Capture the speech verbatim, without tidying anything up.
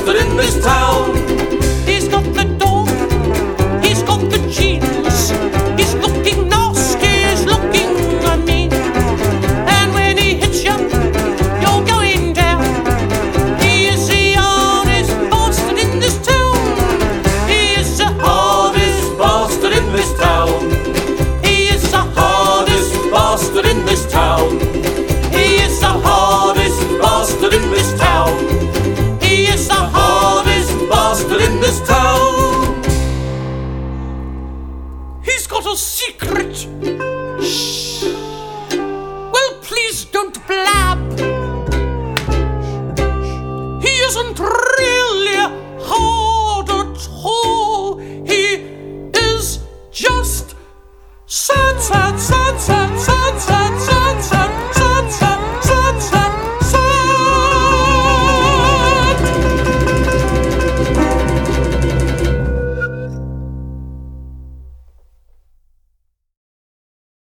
bastard in this town. He's got the dog, he's got the jeans, he's looking nasty, he's looking mean. And when he hits you, you're going down. He is the hardest bastard in this town. He is the hardest bastard in this town. He is the hardest bastard in this town. He is the hardest bastard in this town. He is the hardest bastard in this town. He's got a secret. Shh. Well, please don't blab. He isn't really hard at all. He is just sad, sad, sad, sad, sad, sad, sad, sad.